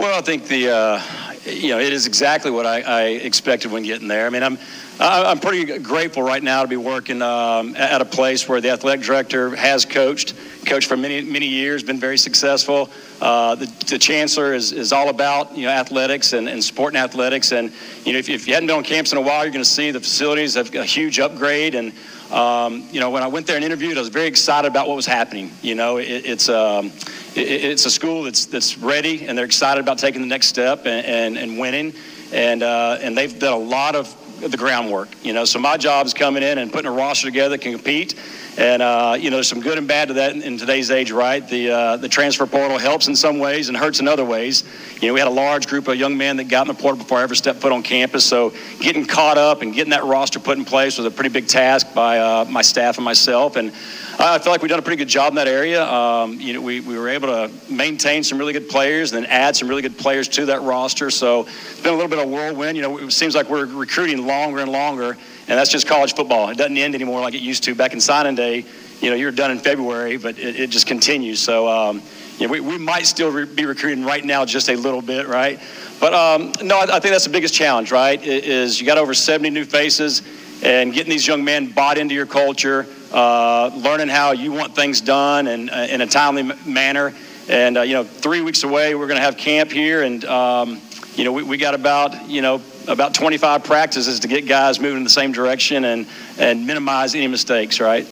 Well, I think it is exactly what I expected when getting there. I mean, I'm pretty grateful right now to be working at a place where the athletic director has coached for many years, been very successful. The chancellor is all about athletics and supporting athletics. And if you hadn't been on campus in a while, you're going to see the facilities have a huge upgrade. And when I went there and interviewed, I was very excited about what was happening. It's a school that's ready, and they're excited about taking the next step and winning. And they've done a lot of the groundwork. So my job is coming in and putting a roster together that can compete. And there's some good and bad to that in today's age, right? The transfer portal helps in some ways and hurts in other ways. We had a large group of young men that got in the portal before I ever stepped foot on campus. So getting caught up and getting that roster put in place was a pretty big task by my staff and myself. And I feel like we've done a pretty good job in that area. We were able to maintain some really good players and then add some really good players to that roster. So it's been a little bit of a whirlwind. It seems like we're recruiting longer and longer, and that's just college football. It doesn't end anymore like it used to. Back in signing day, you're done in February, but it just continues. So we might still be recruiting right now just a little bit, right? But no, I think that's the biggest challenge, right, is you got over 70 new faces, and getting these young men bought into your culture, learning how you want things done and in a timely manner. And 3 weeks away, we're going to have camp here, and we got about 25 practices to get guys moving in the same direction and minimize any mistakes, right?